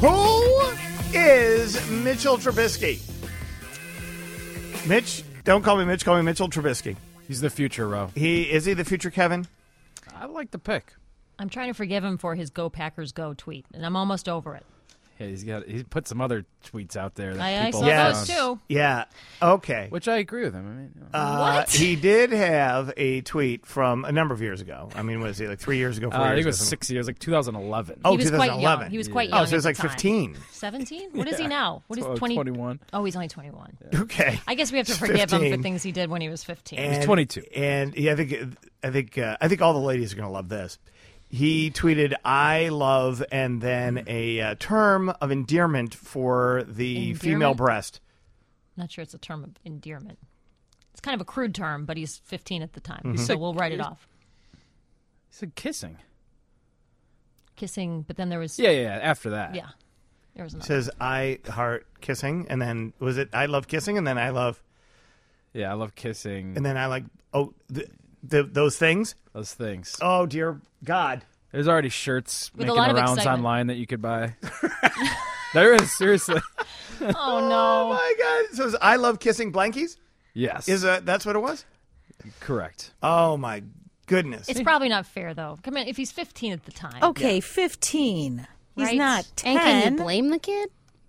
Who is Mitchell Trubisky? Mitch, don't call me Mitch. Call me Mitchell Trubisky. He's the future, Ro. Is he the future Kevin? I like the pick. I'm trying to forgive him for his "Go Packers Go" tweet, and I'm almost over it. Yeah, he put some other tweets out there that I people saw those too. Yeah. Okay. Which I agree with him. I mean, What? He did have a tweet from a number of years ago. I mean, was he like 3 years ago? 4 years I think it was ago? 6 years, like 2011. Oh, He was quite 2011. young. He was quite young. Oh, so it's at like the time. 15. 17? What is he now? What is 21. Oh, he's only 21. Okay. I guess we have to forgive him 15. for things he did when he was 15. He's 22. And yeah, I think all the ladies are going to love this. He tweeted, "I love," and then a term of endearment for the female breast. Not sure it's a term of endearment. It's kind of a crude term, but he's 15 at the time, Mm-hmm. so we'll write it off. He said kissing. Kissing, but then there was... Yeah, after that. Yeah. There was another. Says, "I heart kissing," and then was it, "I love kissing," and then "I love," Yeah, I love kissing. and then "I like," those things? Those things. Oh, dear God. There's already shirts With a making lot the of rounds excitement. online that you could buy. There is, seriously. Oh, Oh, no. my God. So it's, "I love kissing blankies"? Yes. That's what it was? correct. Oh, my goodness. It's probably not fair, though. Come on, if he's 15 at the time. Okay, 15. He's Right. not 10. And can you blame the kid?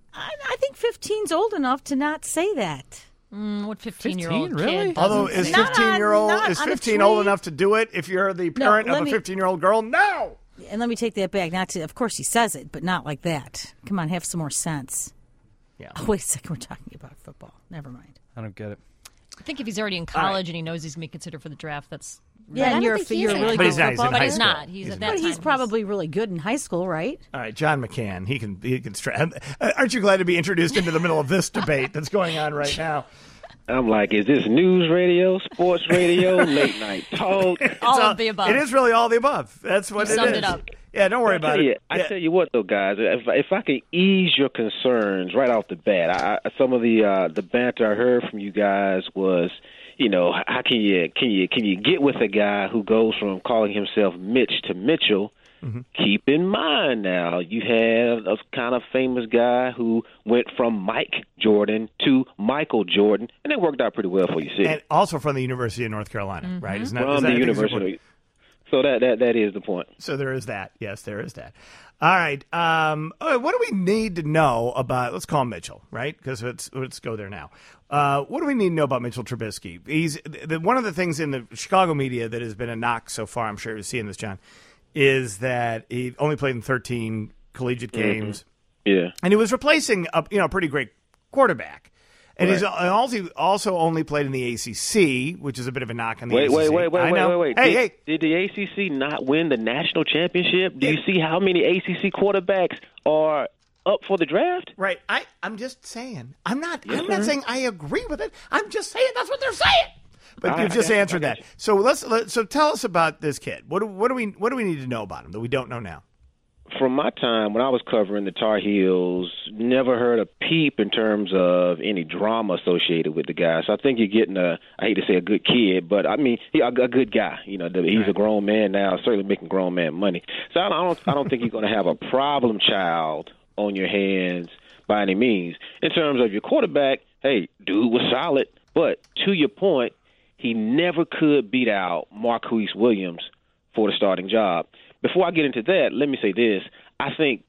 I think 15's old enough to not say that. What 15-year-old 15, really? kid Although doesn't is say- Not 15-year-old on- is not on a 15 old tweet. enough to do it if you're the parent of let a me- 15-year-old girl? No. And let me take that back. Not to, of course, he says it, but not like that. Come on, have some more sense. Yeah. Oh, wait a second. We're talking about football. Never mind. I don't get it. I think if he's already in college and he knows he's going to be considered for the draft, that's... Yeah, I and don't you're think he you're is. really But good he's not. He's football. in But high he's school. not. He's at that But he's time, probably really good in high school, right? All right, John McCann. He can aren't you glad to be introduced into the middle of this debate that's going on right now? I'm like, is this news radio, sports radio, late night talk? All of the above. It is really all the above. That's what You it summed is. it up. Yeah, don't worry about it. I Yeah. tell you what, though, guys, if I can ease your concerns right off the bat, some of the banter I heard from you guys was, you know, how can you get with a guy who goes from calling himself Mitch to Mitchell? Mm-hmm. Keep in mind now, you have a kind of famous guy who went from Mike Jordan to Michael Jordan, and it worked out pretty well for you, see. And also from the University of North Carolina, right? Isn't that, From is the that, I think, university. So that is the point. So there is that. Yes, there is that. All right. What do we need to know about? Let's call him Mitchell, right? Because let's go there now. What do we need to know about Mitchell Trubisky? He's one of the things in the Chicago media that has been a knock so far. I'm sure you're seeing this, John, is that he only played in 13 collegiate games, Yeah. and he was replacing a pretty great quarterback. And he's also only played in the ACC, which is a bit of a knock on the ACC. Wait. Hey. Did the ACC not win the national championship? Do you see how many ACC quarterbacks are up for the draft? Right. I'm just saying. I'm not saying I agree with it. I'm just saying that's what they're saying. But you just answered that. So so tell us about this kid. What do we need to know about him that we don't know now? From my time when I was covering the Tar Heels, never heard a peep in terms of any drama associated with the guy. So I think you're getting I hate to say a good kid, but I mean a good guy. You know, he's a grown man now, certainly making grown man money. So I don't think you're going to have a problem child on your hands by any means. In terms of your quarterback, hey, dude was solid, but to your point, he never could beat out Marquise Williams for the starting job. Before I get into that, let me say this. I think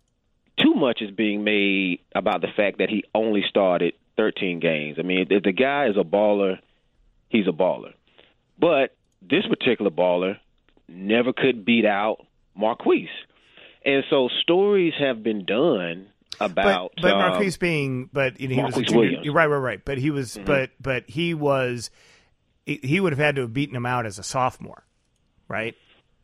too much is being made about the fact that he only started 13 games. I mean, if the guy is a baller, he's a baller. But this particular baller never could beat out Marquise. And so stories have been done about but Marquise being he was a Marquise junior, Williams. right. But he was but he would have had to have beaten him out as a sophomore, right?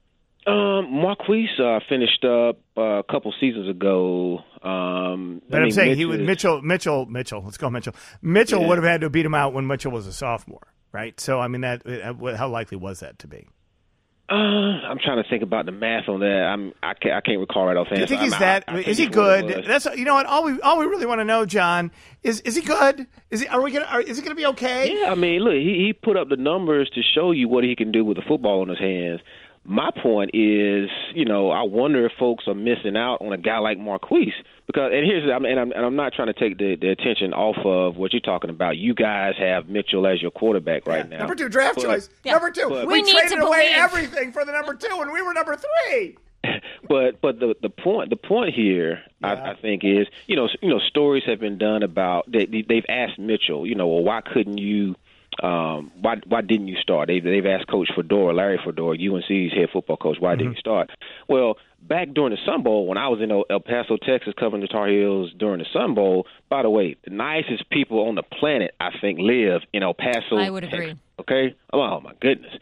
Marquise finished up a couple seasons ago. But I'm saying he would Mitchell. Let's go Mitchell. Mitchell would have had to beat him out when Mitchell was a sophomore, right? So I mean, how likely was that to be? I'm trying to think about the math on that. I can't recall right offhand. Do you think he's that? Is he good? That's what. All we really want to know, John, is he good? Is he gonna be okay? Yeah, I mean, look, he put up the numbers to show you what he can do with the football in his hands. my point is, I wonder if folks are missing out on a guy like Marquise because, I'm not trying to take the attention off of what you're talking about. You guys have Mitchell as your quarterback right now. Number 2 draft choice. Yeah. Number 2. We need traded to away believe. everything for the number 2, and we were number 3. But the point here, I think is, stories have been done about they've asked Mitchell, well, why couldn't you? Why didn't you start? They've asked Coach Fedora, Larry Fedora, UNC's head football coach, why didn't you start? Well, back during the Sun Bowl, when I was in El Paso, Texas, covering the Tar Heels during the Sun Bowl, by the way, the nicest people on the planet, I think, live in El Paso. I would agree. Okay? Oh, my goodness.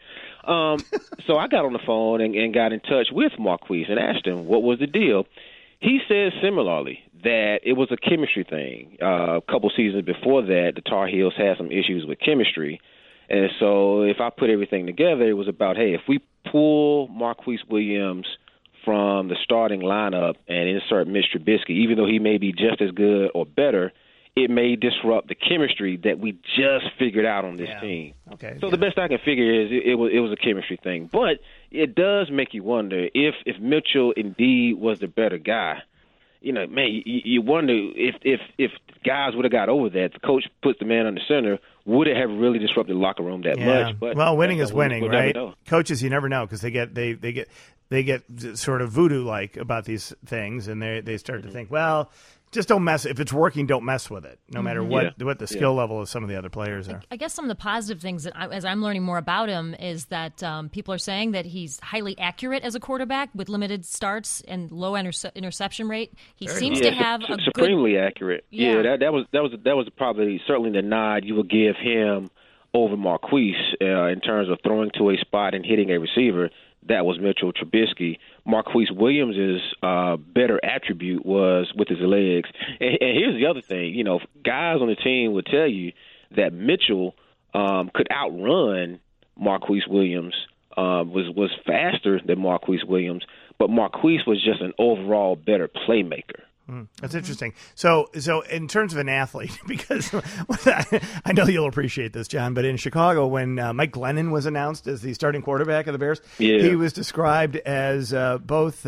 So I got on the phone and got in touch with Marquise and asked him what was the deal. He says similarly that it was a chemistry thing. A couple seasons before that, the Tar Heels had some issues with chemistry. And so if I put everything together, it was about, hey, if we pull Marquise Williams from the starting lineup and insert Mitch Trubisky, even though he may be just as good or better, it may disrupt the chemistry that we just figured out on this team. Okay. So the best I can figure is it was a chemistry thing. But it does make you wonder if Mitchell indeed was the better guy. Man, you wonder if guys would have got over that. The coach puts the man under center. Would it have really disrupted the locker room that much? But well, winning is winning, we'll right? never know. Coaches, you never know because they get sort of voodoo-like about these things, and they start to think, well, just don't mess. If it's working, don't mess with it, no matter what the skill level of some of the other players are. I guess some of the positive things that as I'm learning more about him is that people are saying that he's highly accurate as a quarterback with limited starts and low interception rate. He seems to have a supremely accurate. Yeah. That was probably certainly the nod you would give him over Marquise in terms of throwing to a spot and hitting a receiver. That was Mitchell Trubisky. Marquise Williams' better attribute was with his legs. And here's the other thing. Guys on the team would tell you that Mitchell could outrun Marquise Williams, was faster than Marquise Williams, but Marquise was just an overall better playmaker. That's interesting. So in terms of an athlete, because I know you'll appreciate this, John, but in Chicago, when Mike Glennon was announced as the starting quarterback of the Bears, he was described as both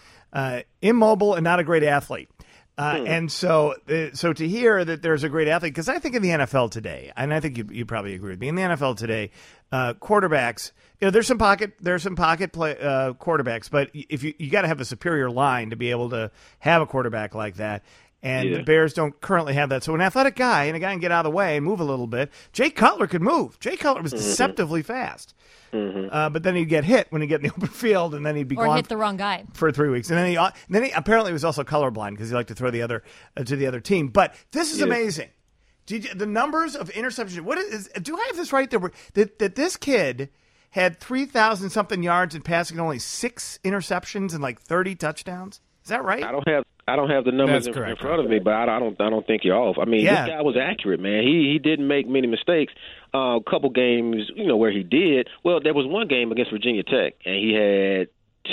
immobile and not a great athlete. And so to hear that there's a great athlete, because I think in the NFL today, and I think you probably agree with me, in the NFL today, quarterbacks, there's some pocket play quarterbacks, but if you got to have a superior line to be able to have a quarterback like that. And the Bears don't currently have that. So an athletic guy, and a guy can get out of the way and move a little bit. Jay Cutler could move. Jay Cutler was deceptively fast. But then he'd get hit when he get in the open field, and then he'd be or gone hit the wrong guy for 3 weeks. And then he apparently was also colorblind because he liked to throw the other to the other team. But this is amazing. The numbers of interceptions. Do I have this right? That this kid had 3,000 something yards in passing and only 6 interceptions and like 30 touchdowns. Is that right? I don't have the numbers in front of me, but I don't think you're off. I mean, this guy was accurate, man. He didn't make many mistakes. A couple games, where he did. Well, there was one game against Virginia Tech, and he had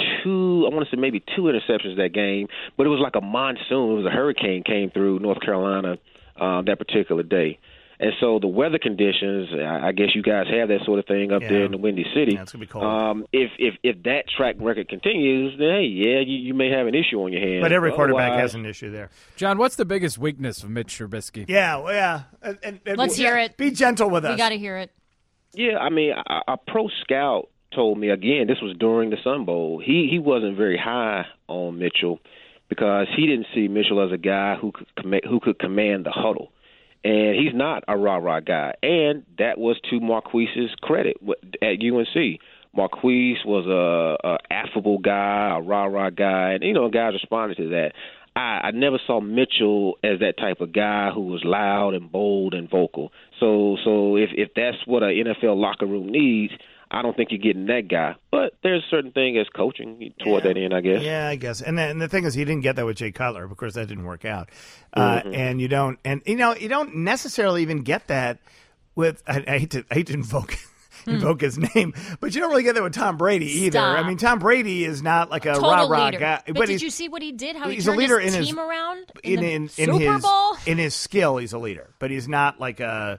maybe 2 interceptions that game, but it was like a monsoon. It was a hurricane came through North Carolina that particular day. And so the weather conditions, I guess you guys have that sort of thing up there in the Windy City. Yeah, it's going to be cold. If that track record continues, then, you may have an issue on your hands. But every quarterback has an issue there. John, what's the biggest weakness of Mitch Trubisky? Yeah. And Let's hear it. Be gentle with us. We got to hear it. Yeah, I mean, a pro scout told me, again, this was during the Sun Bowl, he wasn't very high on Mitchell because he didn't see Mitchell as a guy who could command the huddle. And he's not a rah-rah guy. And that was to Marquise's credit at UNC. Marquise was a affable guy, a rah-rah guy, and, guys responded to that. I never saw Mitchell as that type of guy who was loud and bold and vocal. So if that's what an NFL locker room needs, I don't think you're getting that guy. But there's a certain thing as coaching toward that end, I guess. Yeah, I guess. And the thing is, he didn't get that with Jay Cutler. Of course, that didn't work out. And you don't necessarily even get that with. I hate to invoke his name, but you don't really get that with Tom Brady either. Stop. I mean, Tom Brady is not like a Total rah-rah leader. guy. But did you see what he did? How he he's turned a leader his in team around in Super Bowl? In his skill, he's a leader, but he's not like a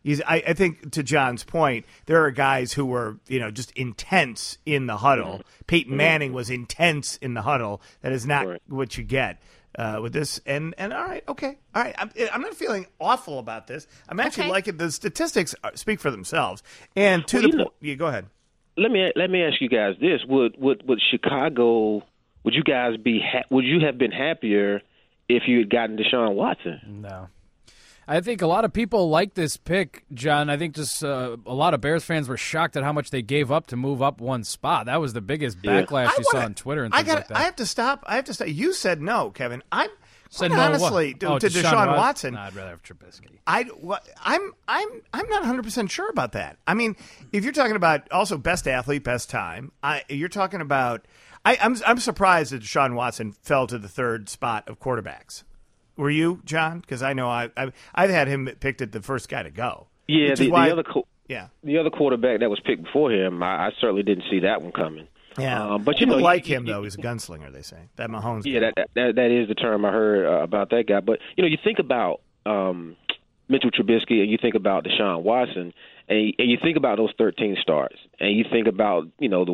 I think to John's point, there are guys who were, just intense in the huddle. Peyton Manning was intense in the huddle. That is not what you get with this. And all right, okay. All right. I'm not feeling awful about this. I'm actually liking the statistics speak for themselves. And to the point, yeah, go ahead. Let me ask you guys this: Would Chicago? Would you guys would you have been happier if you had gotten Deshaun Watson? No. I think a lot of people like this pick, John. I think just a lot of Bears fans were shocked at how much they gave up to move up one spot. That was the biggest backlash you saw on Twitter and things like that. I have to stop. You said no, Kevin. I'm honestly to Deshaun Watson. No, I'd rather have Trubisky. I'm not 100% sure about that. I mean, if you're talking about also best athlete, best time, you're talking about. I'm surprised that Deshaun Watson fell to the third spot of quarterbacks. Were you, John? Because I know I've had him picked at the first guy to go. Yeah, the other quarterback that was picked before him, I certainly didn't see that one coming. Yeah, but people like him though. He's a gunslinger. They say that Mahomes. Yeah, that is the term I heard about that guy. But you think about Mitchell Trubisky and you think about Deshaun Watson. And you think about those 13 starts, and you think about the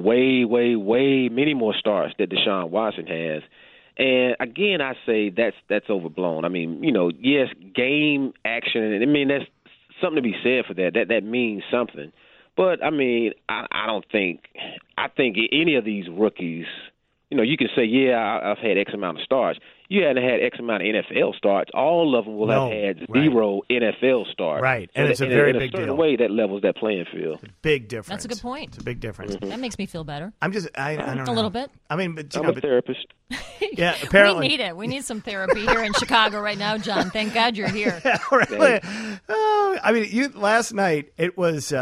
way many more starts that Deshaun Watson has. And again, I say that's overblown. I mean, yes, game action, and I mean that's something to be said for that. That means something. But I mean, I don't think. I think any of these rookies, you can say, yeah, I've had X amount of starts. You hadn't had X amount of NFL starts. All of them will have had zero NFL starts. Right, and it's a very big deal. In a certain way, that levels that playing field. It's a big difference. That's a good point. It's a big difference. That makes me feel better. I don't know. A little bit. I mean, but I'm a therapist. Yeah, apparently. We need it. We need some therapy here in Chicago right now, John. Thank God you're here. Yeah, really. I mean, last night it was.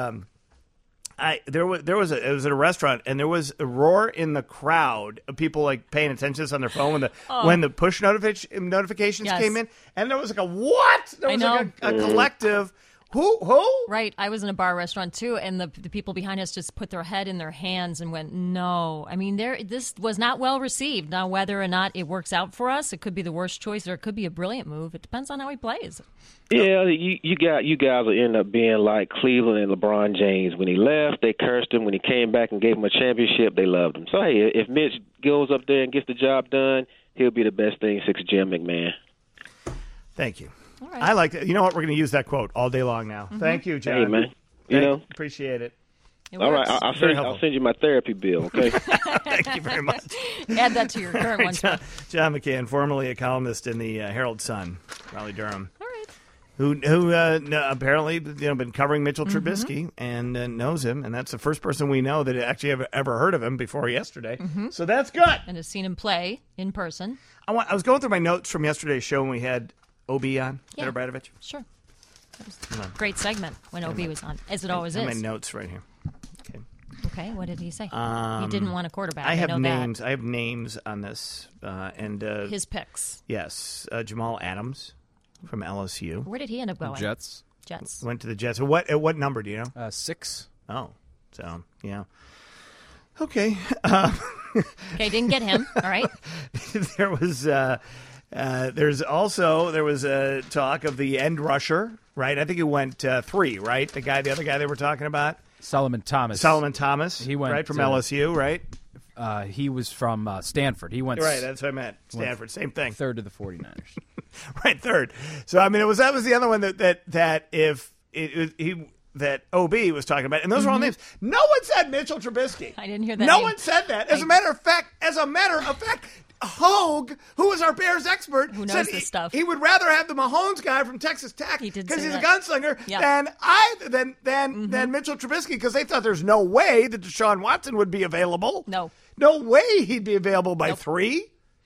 It was at a restaurant, and there was a roar in the crowd of people like paying attention to this on their phone when the push notifications came in, and there was like a what? There was like a collective. Who? Right. I was in a bar restaurant, too, and the people behind us just put their head in their hands and went, no. I mean, this was not well received. Now, whether or not it works out for us, it could be the worst choice or it could be a brilliant move. It depends on how he plays. Yeah, you guys will end up being like Cleveland and LeBron James. When he left, they cursed him. When he came back and gave him a championship, they loved him. So, hey, if Mitch goes up there and gets the job done, he'll be the best thing since Jim McMahon. Thank you. All right. I like that. You know what? We're going to use that quote all day long now. Mm-hmm. Thank you, John. Hey, man. Appreciate it. All right, I'll send you my therapy bill, okay? Thank you very much. Add that to your current one. John McCann, formerly a columnist in the Herald Sun, Raleigh, Durham. All right. Who apparently been covering Mitchell Trubisky and knows him, and that's the first person we know that actually ever heard of him before yesterday. Mm-hmm. So that's good. And has seen him play in person. I was going through my notes from yesterday's show when we had OB on, Peter Bradovich. Sure. That was a great segment when OB was on, as it always is. My notes right here. Okay, what did he say? He didn't want a quarterback. I have names. I have names on this, and his picks. Yes, Jamal Adams from LSU. Where did he end up going? Jets. Went to the Jets. At what number do you know? 6. Oh, so yeah. Okay. Okay, didn't get him. All right. There was. There was a talk of the end rusher, right? I think he went 3, right? The other guy they were talking about. Solomon Thomas. He went right from LSU, right? He was from Stanford. He went right. That's what I meant. Stanford, same thing. Third to the 49ers. Right, third. So I mean, that was the other one that OB was talking about, and those are all names. No one said Mitchell Trubisky. I didn't hear that. No one said that. As a matter of fact, Hogue, who was our Bears expert, who knows said this stuff. He would rather have the Mahomes guy from Texas Tech because he's a gunslinger than Mitchell Trubisky, because they thought there's no way that Deshaun Watson would be available. No way he'd be available by 3.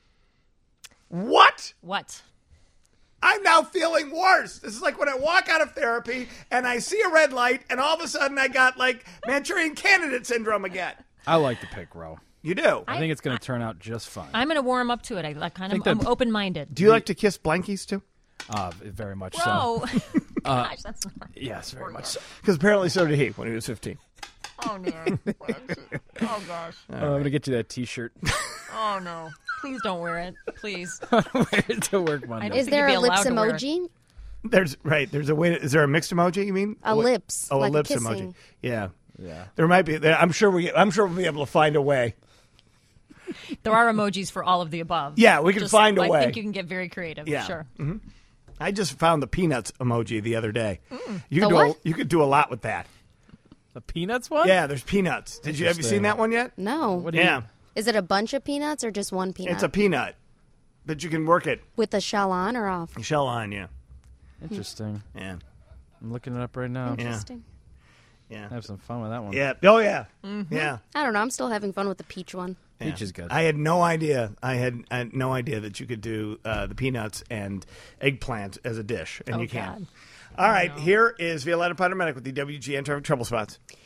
What? I'm now feeling worse. This is like when I walk out of therapy and I see a red light, and all of a sudden I got like Manchurian Candidate syndrome again. I like the pick, Ro. You do? I think it's going to turn out just fine. I'm going to warm up to it. I'm open-minded. Do you like to kiss blankies too? Very much so. Gosh, that's not... Yes, very much so. Because apparently so did he when he was 15. Oh, no. Oh, gosh. I'm going to get you that T-shirt. Oh, no. Please don't wear it. Please. Wear it to work Monday. Is there a lips emoji? There's a way. Is there a mixed emoji? You mean lips? Oh, like a lips kissing. emoji. Yeah. Yeah. There might be. I'm sure we'll be able to find a way. There are emojis for all of the above. Yeah, we can find a way. I think you can get very creative. Yeah. Sure. Mm-hmm. I just found the peanuts emoji the other day. What? You could do a lot with that. The peanuts one? Yeah, there's peanuts. Have you seen that one yet? No. Yeah. Is it a bunch of peanuts or just one peanut? It's a peanut, but you can work it With the shell on or off? shell on. Yeah. Interesting. Yeah. I'm looking it up right now. Interesting. Yeah. Have some fun with that one. Yeah. Oh yeah. Yeah. I don't know. I'm still having fun with the peach one. Peach is good. I had no idea. I had no idea that you could do the peanuts and eggplant as a dish, and you can. God. All right, here is Violetta Potter-Medic with the WGN Traffic Trouble Spots.